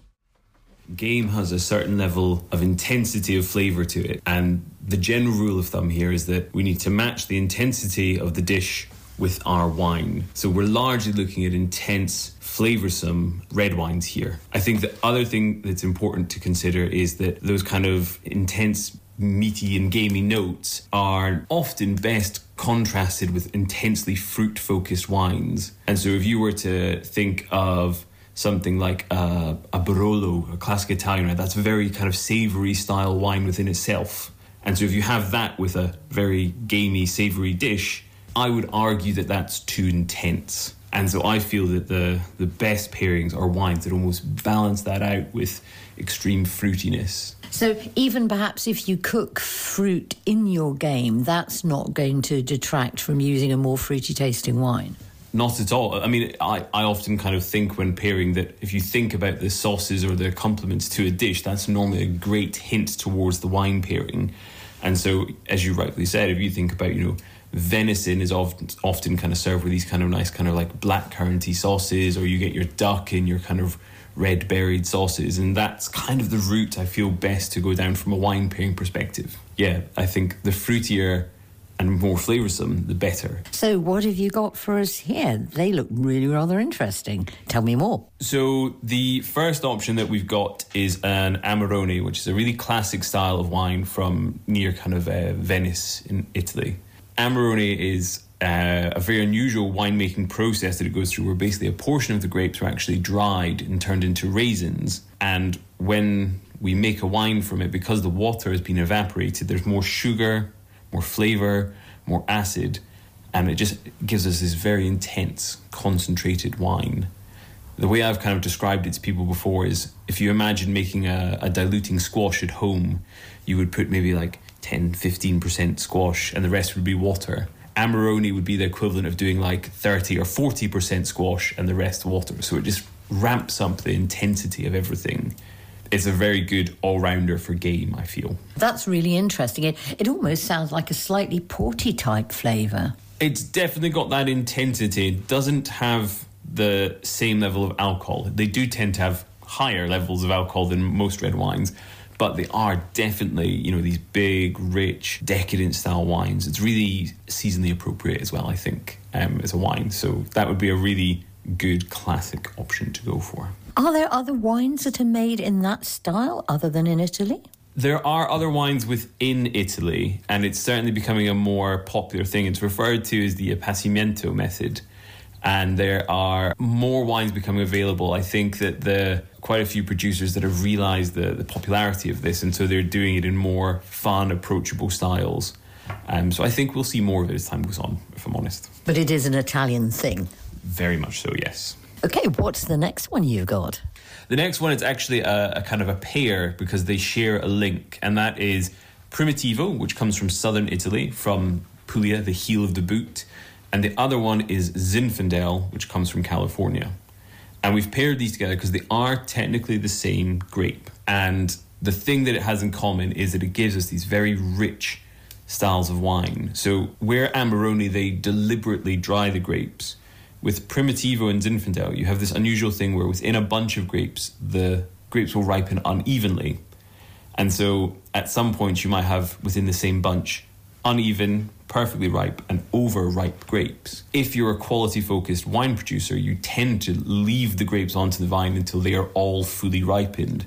Game has a certain level of intensity of flavour to it, and the general rule of thumb here is that we need to match the intensity of the dish with our wine. So we're largely looking at intense, flavoursome red wines here. I think the other thing that's important to consider is that those kind of intense, meaty and gamey notes are often best contrasted with intensely fruit-focused wines. And so if you were to think of something like a, a Barolo, a classic Italian, right, that's a very kind of savoury style wine within itself. And so if you have that with a very gamey, savoury dish, I would argue that that's too intense. And so I feel that the, the best pairings are wines that almost balance that out with extreme fruitiness. So even perhaps if you cook fruit in your game, that's not going to detract from using a more fruity tasting wine? Not at all. I mean, I, I often kind of think when pairing that if you think about the sauces or the accompaniments to a dish, that's normally a great hint towards the wine pairing. And so, as you rightly said, if you think about, you know, venison is often, often kind of served with these kind of nice kind of like blackcurranty sauces, or you get your duck in your kind of red berried sauces, and that's kind of the route I feel best to go down from a wine pairing perspective. Yeah, I think the fruitier and more flavoursome, the better. So what have you got for us here? They look really rather interesting. Tell me more. So the first option that we've got is an Amarone, which is a really classic style of wine from near kind of uh, Venice in Italy. Amarone is uh, a very unusual winemaking process that it goes through, where basically a portion of the grapes are actually dried and turned into raisins. And when we make a wine from it, because the water has been evaporated, there's more sugar, more flavour, more acid, and it just gives us this very intense, concentrated wine. The way I've kind of described it to people before is, if you imagine making a, a diluting squash at home, you would put maybe like ten, fifteen percent squash and the rest would be water. Amarone would be the equivalent of doing like thirty or forty percent squash and the rest water. So it just ramps up the intensity of everything. It's a very good all-rounder for game, I feel. That's really interesting. It, it almost sounds like a slightly porty type flavour. It's definitely got that intensity. It doesn't have the same level of alcohol. They do tend to have higher levels of alcohol than most red wines, but they are definitely, you know, these big, rich, decadent style wines. It's really seasonally appropriate as well, I think, um, as a wine. So that would be a really good classic option to go for. Are there other wines that are made in that style other than in Italy? There are other wines within Italy, and it's certainly becoming a more popular thing. It's referred to as the appassimento method, and there are more wines becoming available. I think that the quite a few producers that have realised the, the popularity of this, and so they're doing it in more fun, approachable styles. Um, so I think we'll see more of it as time goes on, if I'm honest. But it is an Italian thing? Very much so, yes. OK, what's the next one you've got? The next one is actually a, a kind of a pair, because they share a link, and that is Primitivo, which comes from southern Italy, from Puglia, the heel of the boot, and the other one is Zinfandel, which comes from California. And we've paired these together because they are technically the same grape, and the thing that it has in common is that it gives us these very rich styles of wine. So where Amarone, they deliberately dry the grapes, with Primitivo and Zinfandel, you have this unusual thing where within a bunch of grapes, the grapes will ripen unevenly. And so at some point you might have within the same bunch uneven, perfectly ripe and over-ripe grapes. If you're a quality-focused wine producer, you tend to leave the grapes onto the vine until they are all fully ripened.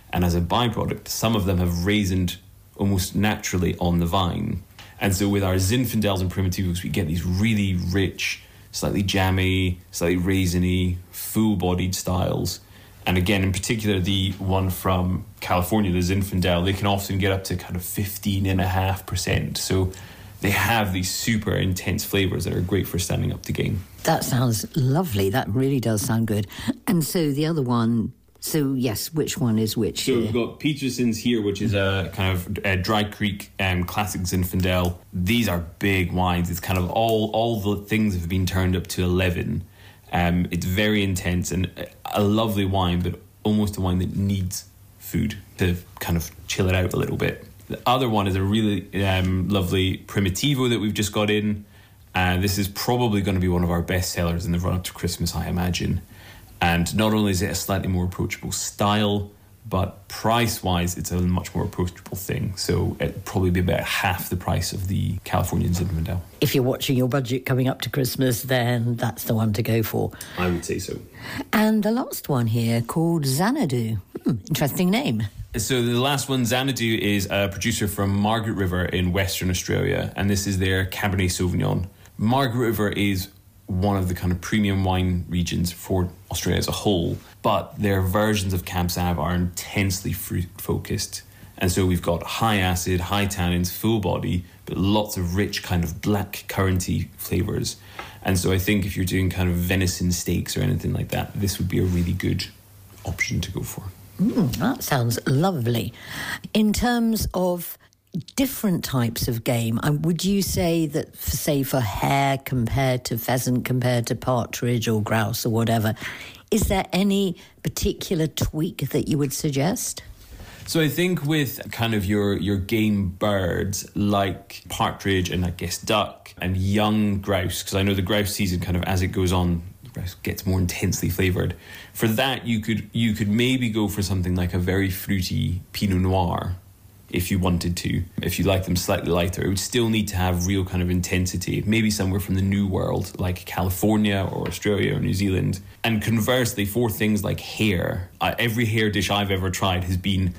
And as a byproduct, some of them have raisined almost naturally on the vine. And so with our Zinfandels and Primitivos, we get these really rich, slightly jammy, slightly raisiny, full-bodied styles. And again, in particular, the one from California, the Zinfandel, they can often get up to kind of fifteen point five percent. So they have these super intense flavours that are great for standing up to game. That sounds lovely. That really does sound good. And so the other one... So, yes, which one is which? So we've got Peterson's here, which is a kind of a Dry Creek um, classic Zinfandel. These are big wines. It's kind of all all the things have been turned up to eleven. Um, it's very intense and a lovely wine, but almost a wine that needs food to kind of chill it out a little bit. The other one is a really um, lovely Primitivo that we've just got in. And uh, this is probably going to be one of our best sellers in the run-up to Christmas, I imagine. And not only is it a slightly more approachable style, but price-wise, it's a much more approachable thing. So it'd probably be about half the price of the Californian Zinfandel. If you're watching your budget coming up to Christmas, then that's the one to go for. I would say so. And the last one here, called Xanadu. Hmm, interesting name. So the last one, Xanadu, is a producer from Margaret River in Western Australia, and this is their Cabernet Sauvignon. Margaret River is one of the kind of premium wine regions for Australia as a whole, but their versions of Cab Sav are intensely fruit focused. And so we've got high acid, high tannins, full body, but lots of rich kind of black curranty flavours. And so I think if you're doing kind of venison steaks or anything like that, this would be a really good option to go for. Mm, that sounds lovely. In terms of different types of game, um, would you say that, for, say, for hare compared to pheasant, compared to partridge or grouse or whatever, is there any particular tweak that you would suggest? So I think with kind of your, your game birds like partridge and I guess duck and young grouse, because I know the grouse season kind of as it goes on, the grouse gets more intensely flavoured. For that, you could you could maybe go for something like a very fruity Pinot Noir, if you wanted to. If you like them slightly lighter, it would still need to have real kind of intensity, maybe somewhere from the New World, like California or Australia or New Zealand. And conversely, for things like hare, uh, every hare dish I've ever tried has been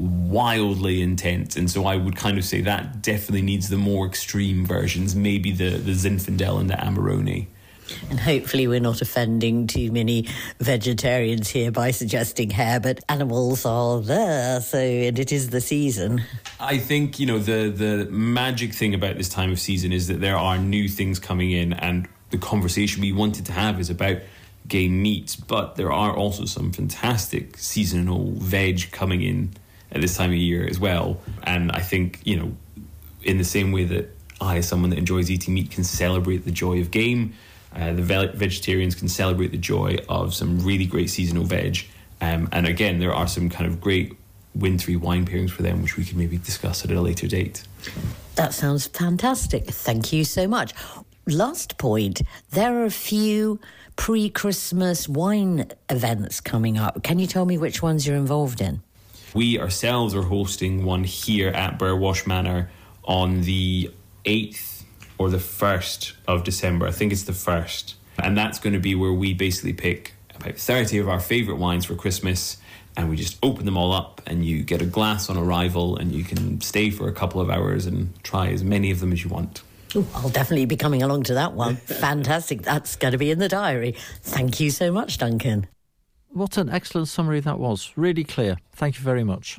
wildly intense, and so I would kind of say that definitely needs the more extreme versions, maybe the, the Zinfandel and the Amarone. And hopefully we're not offending too many vegetarians here by suggesting hare, but animals are there, so and it is the season. I think, you know, the, the magic thing about this time of season is that there are new things coming in, and the conversation we wanted to have is about game meats, but there are also some fantastic seasonal veg coming in at this time of year as well. And I think, you know, in the same way that I, as someone that enjoys eating meat, can celebrate the joy of game, Uh, the ve- vegetarians can celebrate the joy of some really great seasonal veg. Um, and again, there are some kind of great wintry wine pairings for them, which we can maybe discuss at a later date. That sounds fantastic. Thank you so much. Last point, there are a few pre-Christmas wine events coming up. Can you tell me which ones you're involved in? We ourselves are hosting one here at Burwash Manor on the eighth or the first of December. I think it's the first. And that's going to be where we basically pick about thirty of our favourite wines for Christmas, and we just open them all up, and you get a glass on arrival, and you can stay for a couple of hours and try as many of them as you want. Ooh, I'll definitely be coming along to that one. Fantastic. That's going to be in the diary. Thank you so much, Duncan. What an excellent summary that was. Really clear. Thank you very much.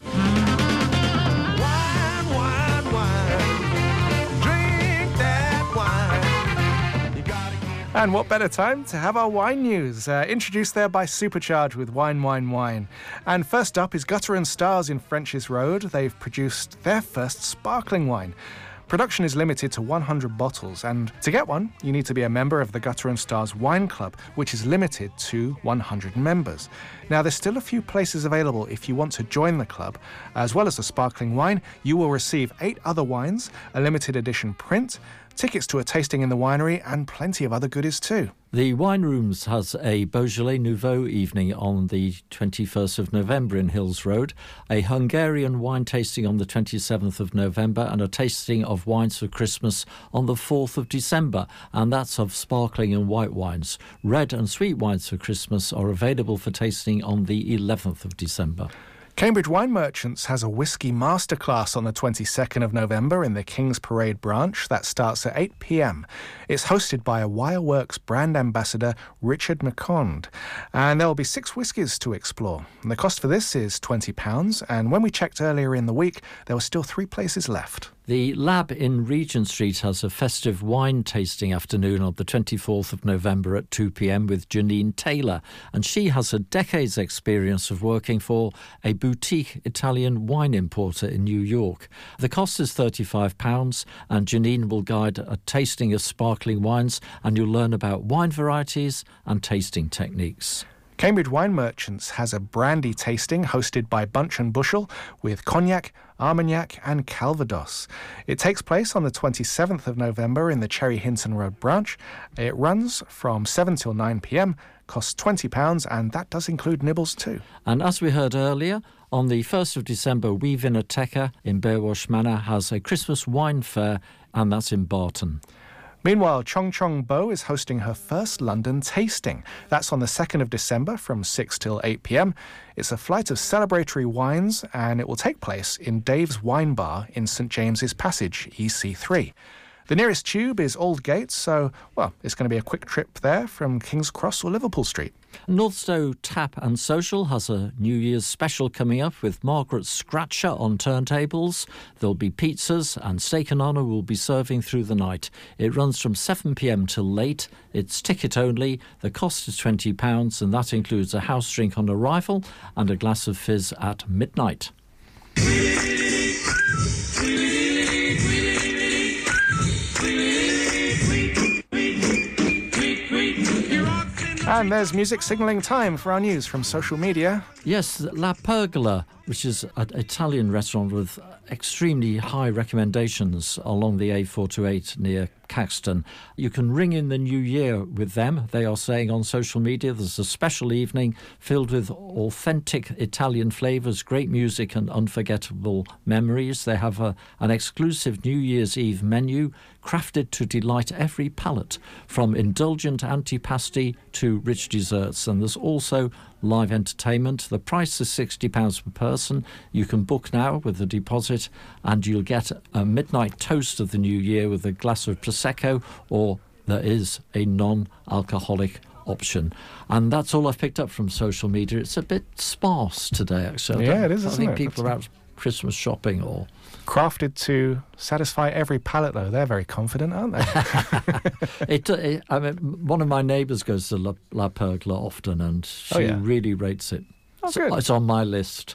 And what better time to have our wine news, uh, introduced there by Supercharge with Wine, Wine, Wine. And first up is Gutter and Stars in French's Road. They've produced their first sparkling wine. Production is limited to one hundred bottles, and to get one, you need to be a member of the Gutter and Stars Wine Club, which is limited to one hundred members. Now, there's still a few places available if you want to join the club. As well as the sparkling wine, you will receive eight other wines, a limited edition print, tickets to a tasting in the winery, and plenty of other goodies too. The Wine Rooms has a Beaujolais Nouveau evening on the twenty-first of November in Hills Road, a Hungarian wine tasting on the twenty-seventh of November, and a tasting of wines for Christmas on the fourth of December, and that's of sparkling and white wines. Red and sweet wines for Christmas are available for tasting on the eleventh of December. Cambridge Wine Merchants has a whisky masterclass on the twenty-second of November in the King's Parade branch. That starts at eight p m. It's hosted by a Wireworks brand ambassador, Richard McCond. And there will be six whiskies to explore. And the cost for this is twenty pounds. And when we checked earlier in the week, there were still three places left. The Lab in Regent Street has a festive wine tasting afternoon on the twenty-fourth of November at two p m with Janine Taylor, and she has a decade's experience of working for a boutique Italian wine importer in New York. The cost is thirty-five pounds, and Janine will guide a tasting of sparkling wines, and you'll learn about wine varieties and tasting techniques. Cambridge Wine Merchants has a brandy tasting hosted by Bunch and Bushel with cognac, Armagnac and Calvados. It takes place on the twenty-seventh of November in the Cherry Hinton Road branch. It runs from seven till nine p m, costs twenty pounds, and that does include nibbles too. And as we heard earlier, on the first of December, Wivinoteca in Bearwash Manor has a Christmas wine fair, and that's in Barton. Meanwhile, Chong Chong Bo is hosting her first London tasting. That's on the second of December from six till eight p m. It's a flight of celebratory wines, and it will take place in Dave's Wine Bar in St James's Passage, E C three. The nearest tube is Aldgate, so, well, it's going to be a quick trip there from King's Cross or Liverpool Street. Northstowe Tap and Social has a New Year's special coming up with Margaret Scratcher on turntables. There'll be pizzas, and Steak and Honour will be serving through the night. It runs from seven p m till late. It's ticket only. The cost is twenty pounds, and that includes a house drink on arrival and a glass of fizz at midnight. And there's music signalling time for our news from social media. Yes, La Pergola, which is an Italian restaurant with extremely high recommendations along the A four twenty-eight near Caxton. You can ring in the new year with them. They are saying on social media there's a special evening filled with authentic Italian flavours, great music and unforgettable memories. They have a, an exclusive New Year's Eve menu crafted to delight every palate, from indulgent antipasti to rich desserts. And there's also live entertainment. The price is sixty pounds per person. You can book now with a deposit, and you'll get a midnight toast of the new year with a glass of Prosecco, or there is a non-alcoholic option. And that's all I've picked up from social media. It's a bit sparse today, actually. Yeah, it is, I isn't think it? people are out Christmas shopping or... Crafted to satisfy every palate, though. They're very confident, aren't they? it, it, I mean, one of my neighbours goes to La, La Pergola often, and she oh, yeah. really rates it. Oh, so good. It's on my list.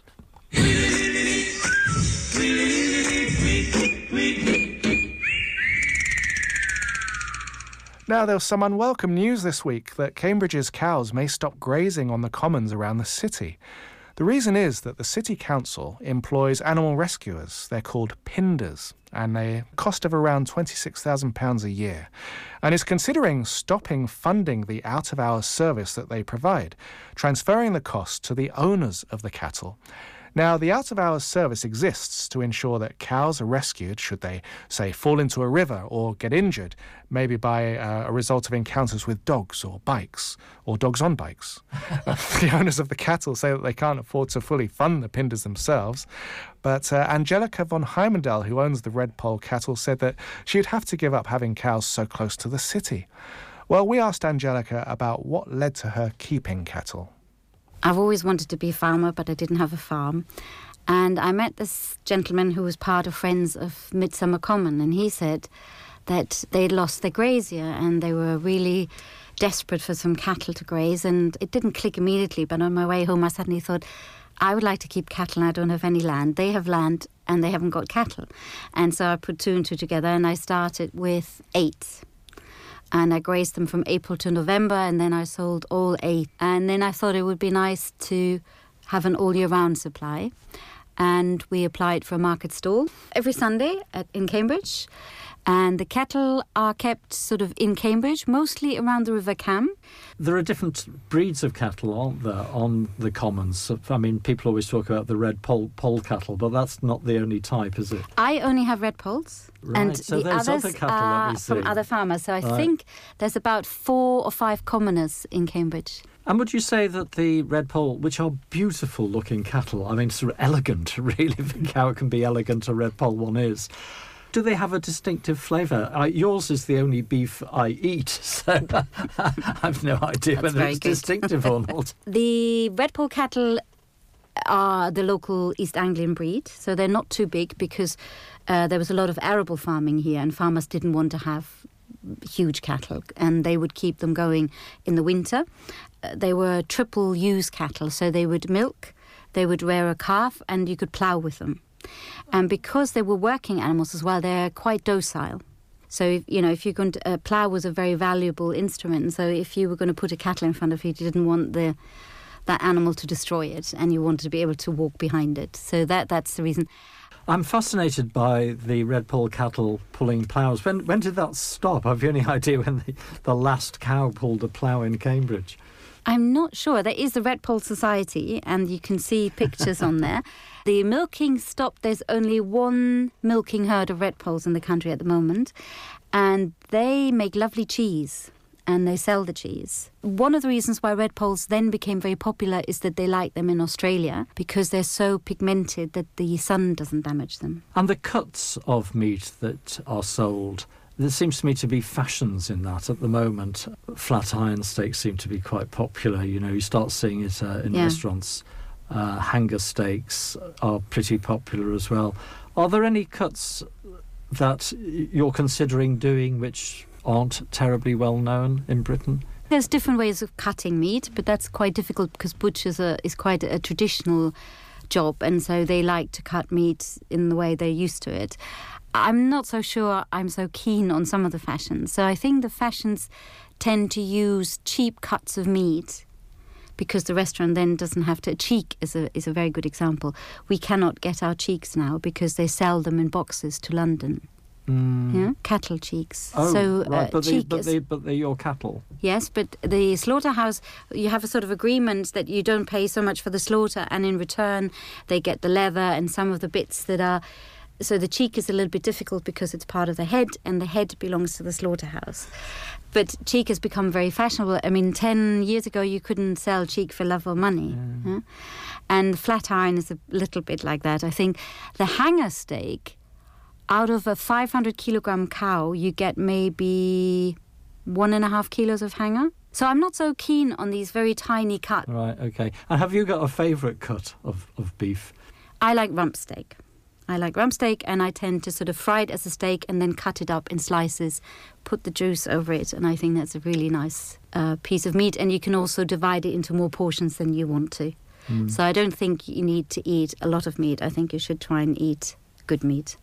Now, there was some unwelcome news this week that Cambridge's cows may stop grazing on the commons around the city. The reason is that the City Council employs animal rescuers. They're called PINDers, and they cost of around twenty-six thousand pounds a year, and is considering stopping funding the out-of-hours service that they provide, transferring the cost to the owners of the cattle. Now, the out-of-hours service exists to ensure that cows are rescued should they, say, fall into a river or get injured, maybe by uh, a result of encounters with dogs or bikes, or dogs on bikes. The owners of the cattle say that they can't afford to fully fund the PINDers themselves, but uh, Angelica von Heimendal, who owns the Red Pole cattle, said that she'd have to give up having cows so close to the city. Well, we asked Angelica about what led to her keeping cattle. I've always wanted to be a farmer, but I didn't have a farm. And I met this gentleman who was part of Friends of Midsummer Common, and he said that they'd lost their grazier and they were really desperate for some cattle to graze. And it didn't click immediately, but on my way home I suddenly thought, I would like to keep cattle and I don't have any land. They have land and they haven't got cattle. And so I put two and two together, and I started with eight. And I grazed them from April to November, and then I sold all eight. And then I thought it would be nice to have an all-year-round supply. And we applied for a market stall every Sunday at, in Cambridge. And the cattle are kept sort of in Cambridge, mostly around the River Cam. There are different breeds of cattle, aren't there, on the commons? I mean, people always talk about the red poll, poll cattle, but that's not the only type, is it? I only have red polls. Right, and so the there's others other cattle, are let me from see. other farmers. So I Right. think there's about four or five commoners in Cambridge. And would you say that the red poll, which are beautiful looking cattle, I mean, sort of elegant, really, think how it can be elegant a red poll one is, do they have a distinctive flavour? Uh, yours is the only beef I eat, so I've no idea That's whether very it's good. distinctive or not. The red poll cattle are the local East Anglian breed, so they're not too big because uh, there was a lot of arable farming here and farmers didn't want to have huge cattle and they would keep them going in the winter. Uh, they were triple use cattle, so they would milk, they would rear a calf and you could plough with them. And because they were working animals as well, they're quite docile. So, if, you know, if you're going to, uh, plough was a very valuable instrument. So if you were going to put a cattle in front of you, you didn't want the that animal to destroy it and you wanted to be able to walk behind it. So that that's the reason. I'm fascinated by the red poll cattle pulling ploughs. When when did that stop? Have you any idea when the, the last cow pulled a plough in Cambridge? I'm not sure. There is the Red Poll Society and you can see pictures on there. The milking stopped. There's only one milking herd of red polls in the country at the moment and they make lovely cheese and they sell the cheese. One of the reasons why red polls then became very popular is that they like them in Australia because they're so pigmented that the sun doesn't damage them. And the cuts of meat that are sold, there seems to me to be fashions in that at the moment. Flat iron steaks seem to be quite popular. You know, you start seeing it uh, in Yeah. restaurants. Uh, hanger steaks are pretty popular as well. Are there any cuts that you're considering doing which aren't terribly well known in Britain? There's different ways of cutting meat, but that's quite difficult because butchers are, is quite a, a traditional job and so they like to cut meat in the way they're used to it. I'm not so sure I'm so keen on some of the fashions. So I think the fashions tend to use cheap cuts of meat because the restaurant then doesn't have to... Cheek is a, is a very good example. We cannot get our cheeks now because they sell them in boxes to London. Mm. Yeah, cattle cheeks. Oh, so, right, uh, but, they, cheek but, is- they, but they're your cattle. Yes, but the slaughterhouse, you have a sort of agreement that you don't pay so much for the slaughter and in return they get the leather and some of the bits that are... So the cheek is a little bit difficult because it's part of the head and the head belongs to the slaughterhouse. But cheek has become very fashionable. I mean, ten years ago you couldn't sell cheek for love or money. Yeah? And flat iron is a little bit like that. I think the hanger steak, out of a five hundred kilogram cow, you get maybe one and a half kilos of hanger. So I'm not so keen on these very tiny cuts. Right, OK. And have you got a favourite cut of, of beef? I like rump steak. I like rump steak and I tend to sort of fry it as a steak and then cut it up in slices, put the juice over it, and I think that's a really nice uh, piece of meat. And you can also divide it into more portions than you want to. Mm. So I don't think you need to eat a lot of meat. I think you should try and eat good meat.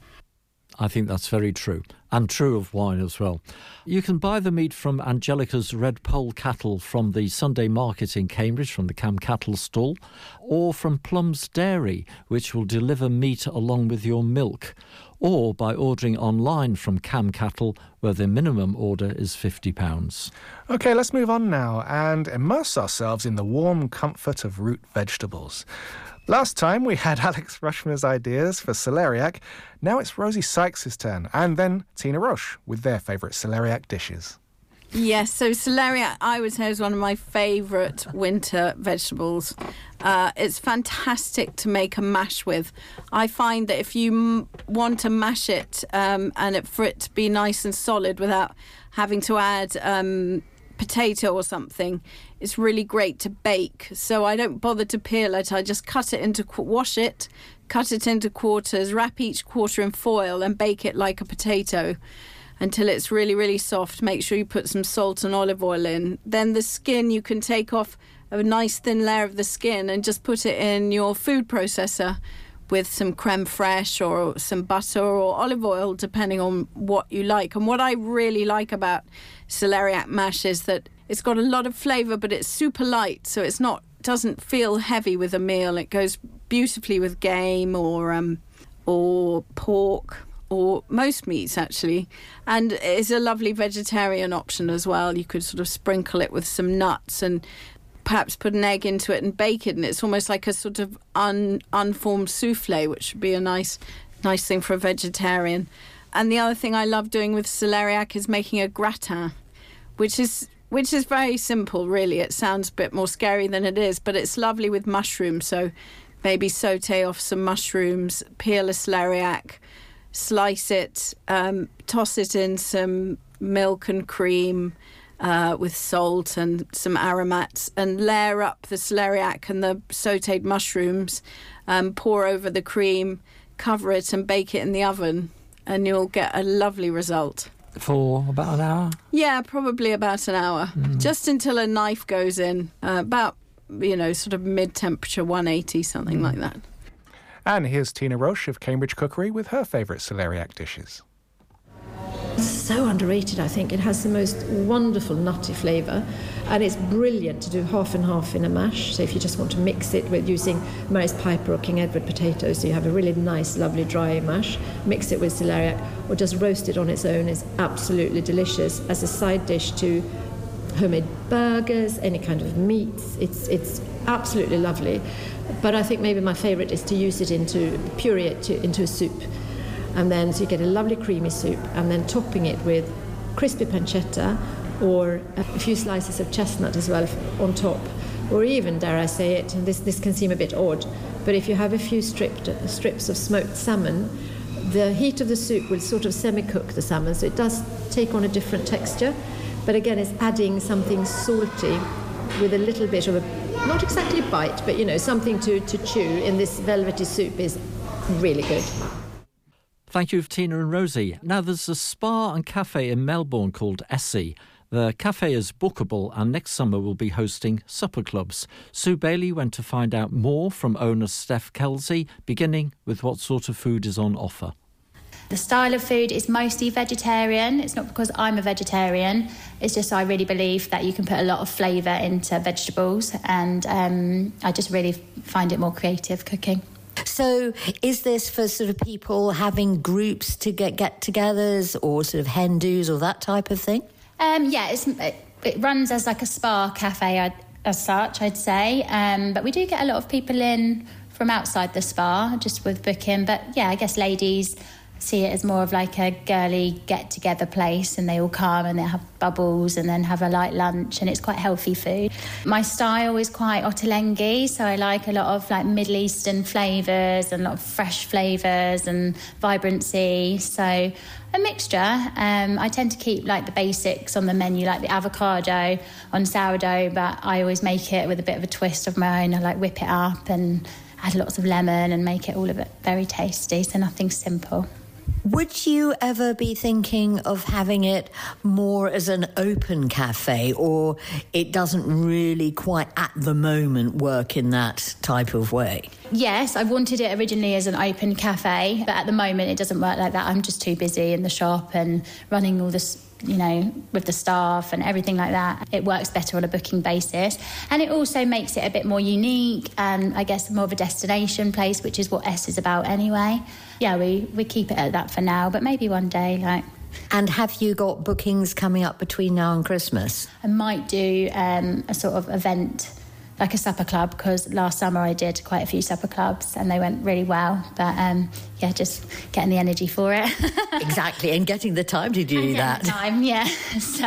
I think that's very true, and true of wine as well. You can buy the meat from Angelica's Red Poll Cattle from the Sunday Market in Cambridge, from the Cam Cattle stall, or from Plum's Dairy, which will deliver meat along with your milk, or by ordering online from Cam Cattle, where the minimum order is fifty pounds. OK, let's move on now and immerse ourselves in the warm comfort of root vegetables. Last time we had Alex Rushmer's ideas for celeriac. Now it's Rosie Sykes' turn, and then Tina Roche with their favourite celeriac dishes. Yes, so celeriac, I would say, is one of my favourite winter vegetables. Uh, it's fantastic to make a mash with. I find that if you m- want to mash it um, and it, for it to be nice and solid without having to add um, potato or something, it's really great to bake. So I don't bother to peel it. I just cut it into, wash it, cut it into quarters, wrap each quarter in foil and bake it like a potato until it's really, really soft. Make sure you put some salt and olive oil in. Then the skin, you can take off a nice thin layer of the skin and just put it in your food processor with some creme fraiche or some butter or olive oil, depending on what you like. And what I really like about celeriac mash is that it's got a lot of flavour, but it's super light, so it's not doesn't feel heavy with a meal. It goes beautifully with game or um, or pork or most meats actually, and it's a lovely vegetarian option as well. You could sort of sprinkle it with some nuts and perhaps put an egg into it and bake it, and it's almost like a sort of un, unformed souffle, which would be a nice nice thing for a vegetarian. And the other thing I love doing with celeriac is making a gratin, which is which is very simple, really. It sounds a bit more scary than it is, but it's lovely with mushrooms. So maybe saute off some mushrooms, peel a celeriac, slice it, um, toss it in some milk and cream uh, with salt and some aromats, and layer up the celeriac and the sautéed mushrooms, um, pour over the cream, cover it and bake it in the oven, and you'll get a lovely result. For about an hour? Yeah, probably about an hour. Mm. Just until a knife goes in, uh, about, you know, sort of mid-temperature, one eighty, something mm. like that. And here's Tina Roche of Cambridge Cookery with her favourite celeriac dishes. It's so underrated, I think. It has the most wonderful nutty flavour, and it's brilliant to do half and half in a mash. So if you just want to mix it with using Mary's Piper or King Edward potatoes, so you have a really nice, lovely dry mash, mix it with celeriac, or just roast it on its own, is absolutely delicious as a side dish to homemade burgers, any kind of meats. It's it's absolutely lovely. But I think maybe my favourite is to use it into, puree it to, into a soup. And then so you get a lovely creamy soup, and then topping it with crispy pancetta or a few slices of chestnut as well on top, or even, dare I say it, and this, this can seem a bit odd, but if you have a few stripped, strips of smoked salmon, the heat of the soup will sort of semi-cook the salmon, so it does take on a different texture. But again, it's adding something salty with a little bit of a, not exactly a bite, but, you know, something to, to chew in this velvety soup is really good. Thank you, Tina and Rosie. Now, there's a spa and cafe in Melbourne called Essie. The cafe is bookable and next summer will be hosting supper clubs. Sue Bailey went to find out more from owner Steph Kelsey, beginning with what sort of food is on offer. The style of food is mostly vegetarian. It's not because I'm a vegetarian. It's just I really believe that you can put a lot of flavour into vegetables, and um, I just really find it more creative cooking. So is this for sort of people having groups to get get-togethers or sort of hen do's or that type of thing? Um, yeah, it's, it, it runs as like a spa cafe as such, I'd say. Um, but we do get a lot of people in from outside the spa, just with booking. But yeah, I guess ladies see it as more of like a girly get-together place, and they all come and they have bubbles and then have a light lunch, and it's quite healthy food. My style is quite ottolenghi, so I like a lot of like Middle Eastern flavours and a lot of fresh flavours and vibrancy, so a mixture. Um, I tend to keep like the basics on the menu, like the avocado on sourdough, but I always make it with a bit of a twist of my own. I like whip it up and add lots of lemon and make it all of it very tasty, so nothing simple. Would you ever be thinking of having it more as an open cafe, or it doesn't really quite at the moment work in that type of way? Yes, I wanted it originally as an open cafe, but at the moment it doesn't work like that. I'm just too busy in the shop and running all this, you know, with the staff and everything like that. It works better on a booking basis, and it also makes it a bit more unique and I guess more of a destination place, which is what S is about anyway. Yeah, we, we keep it at that for now, but maybe one day, like... And have you got bookings coming up between now and Christmas? I might do um, a sort of event, like a supper club, because last summer I did quite a few supper clubs and they went really well. But um, yeah, just getting the energy for it. Exactly, and getting the time to do and that. The time, yeah. So,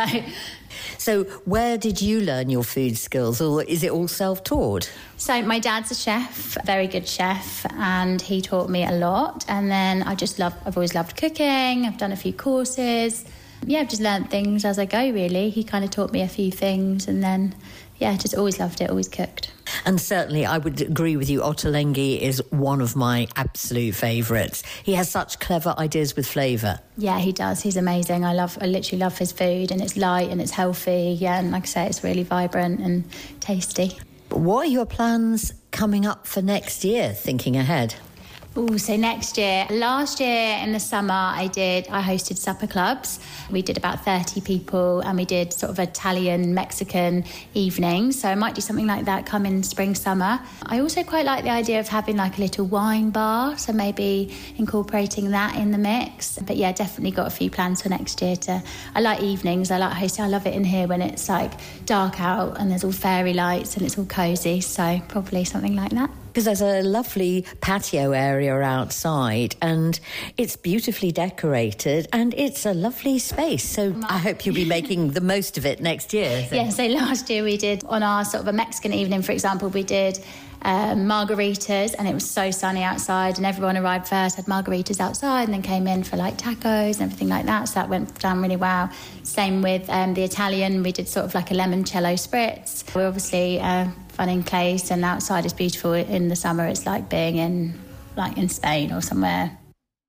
so where did you learn your food skills, or is it all self-taught? So my dad's a chef, a very good chef, and he taught me a lot. And then I just love, I've always loved cooking. I've done a few courses. Yeah, I've just learned things as I go, really. He kind of taught me a few things, and then... yeah, just always loved it, always cooked. And certainly I would agree with you, ottolenghi is one of my absolute favourites. He has such clever ideas with flavour. Yeah, he does. He's amazing. I love, I literally love his food, and it's light and it's healthy. Yeah, and like I say, it's really vibrant and tasty. What are your plans coming up for next year, thinking ahead? Oh, so next year. Last year in the summer, I did, I hosted supper clubs. We did about thirty people and we did sort of Italian, Mexican evenings. So I might do something like that come in spring, summer. I also quite like the idea of having like a little wine bar. So maybe incorporating that in the mix. But yeah, definitely got a few plans for next year to, I like evenings. I like hosting. I love it in here when it's like dark out and there's all fairy lights and it's all cosy. So probably something like that. Because there's a lovely patio area outside and it's beautifully decorated and it's a lovely space. So I hope you'll be making the most of it next year. So. Yeah, so last year we did, on our sort of a Mexican evening, for example, we did um, margaritas and it was so sunny outside and everyone arrived first, had margaritas outside and then came in for like tacos and everything like that. So that went down really well. Same with um, the Italian, we did sort of like a limoncello spritz. We're obviously... Uh, fun in place and outside is beautiful. In the summer it's like being in like in Spain or somewhere.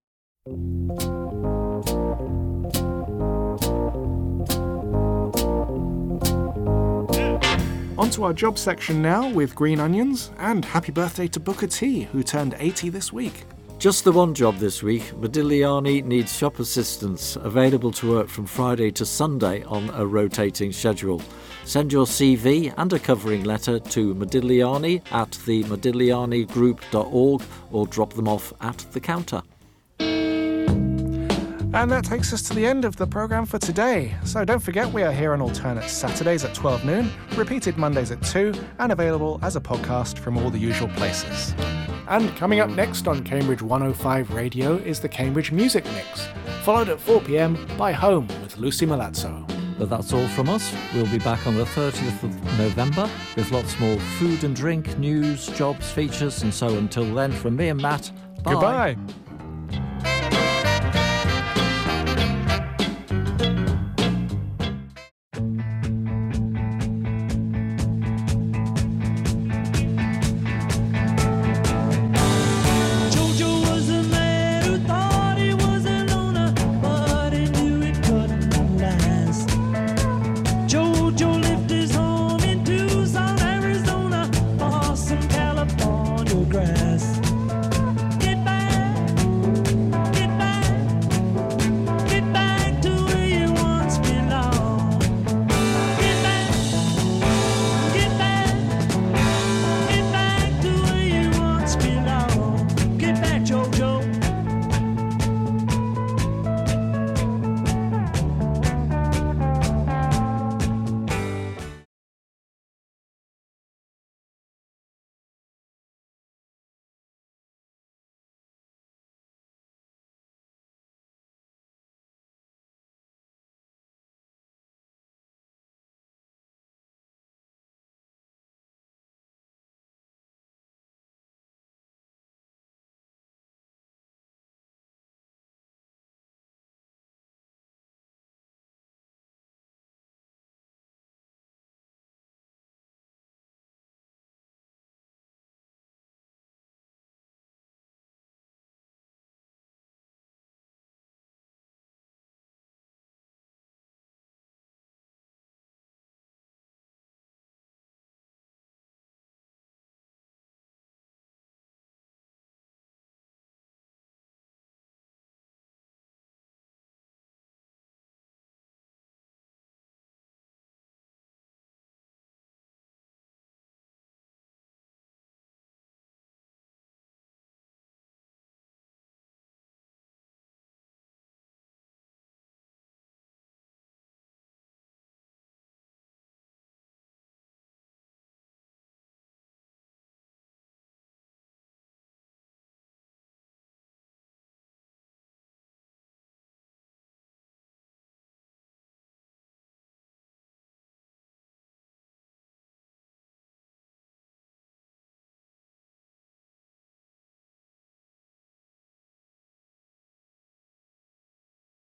On to our job section now with Green Onions, and happy birthday to Booker T, who turned eighty this week. Just the one job this week. Modigliani needs shop assistants, available to work from Friday to Sunday on a rotating schedule. Send your C V and a covering letter to Modigliani at the modigliani group dot org or drop them off at the counter. And that takes us to the end of the programme for today. So don't forget, we are here on alternate Saturdays at twelve noon, repeated Mondays at two, and available as a podcast from all the usual places. And coming up next on Cambridge one oh five Radio is the Cambridge Music Mix, followed at four p.m. by Home with Lucy Malazzo. But that's all from us. We'll be back on the thirtieth of November with lots more food and drink, news, jobs, features, and so until then, from me and Matt, bye. Goodbye.